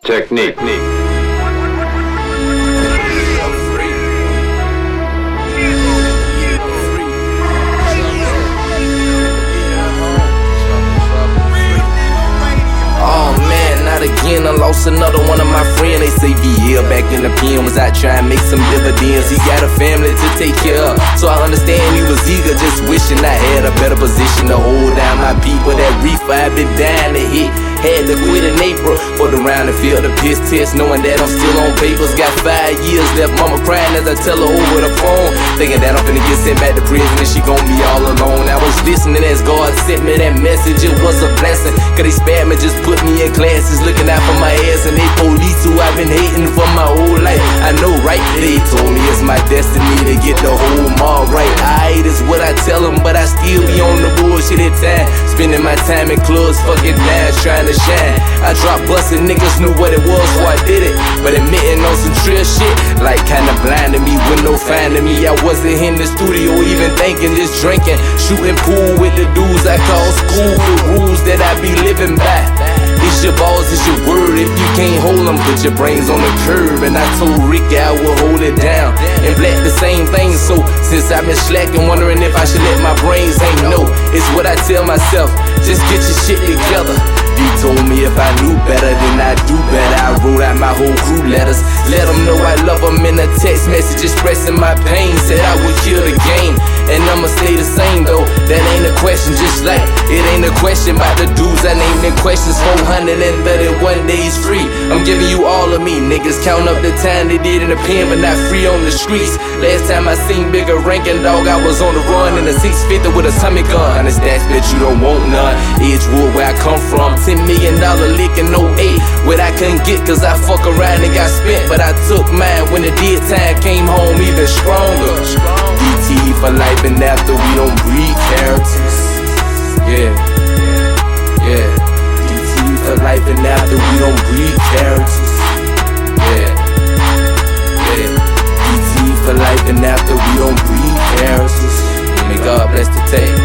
Technique. Again, I lost another one of my friends. They say VL back in the pen was out trying to make some dividends. He got a family to take care of, so I understand he was eager, just wishing I had a better position to hold down my people. That reefer I been dying to hit, had to quit in April for the round and field the piss test, knowing that I'm still on papers. Got 5 years left, mama crying as I tell her over the phone, thinking that I'm finna get sent back to prison and she gon' be all alone. I was listening as God sent me that message, it was a blessing, cause they spared me, just put me in classes, looking out for my ass, and they police who I've been hating for my whole life. I know right, they told me it's my destiny to get the whole mall right. Aight is what I tell them, but I still be on the bullshit at time, spending my time in clubs, fucking dance, trying to shine. I dropped bustin', niggas knew what it was, so I did it, but admitting on some trill shit, like kinda blinding me with no finding me. I wasn't in the studio even thinking, just drinking, shooting pool with the dudes I call school, the rules that I be living by. It's your balls, it's your word. If you can't hold them, put your brains on the curb. And I told Ricky I would hold it down, and Black the same thing. So since I've been slacking, wondering if I should let my brains hang. No, it's what I tell myself, just get your shit together. He told me if I knew better, then I'd do better. I wrote out my whole crew letters, let them know I love them in a text message, expressing my pain. Said I would kill the game, and I'ma stay the same though. That ain't a question, just like it ain't a question about the dudes I named in questions. 431 days free, I'm giving you all of me. Niggas count up the time they did in the pen, but not free on the streets. Last time I seen bigger ranking, dog, I was on the run in a 650 with a tummy gun. And stats bet you don't want none. Edgewood, where I come from, $10 million lick and no 8. What I couldn't get cause I fuck around and got spent, but I took mine when the dead time came home even stronger. DT for life, and after we don't breed characters. Yeah, yeah. DT for life, and after we don't breed characters. Yeah, yeah. DT for life, and after we don't breed characters. May God bless the tape.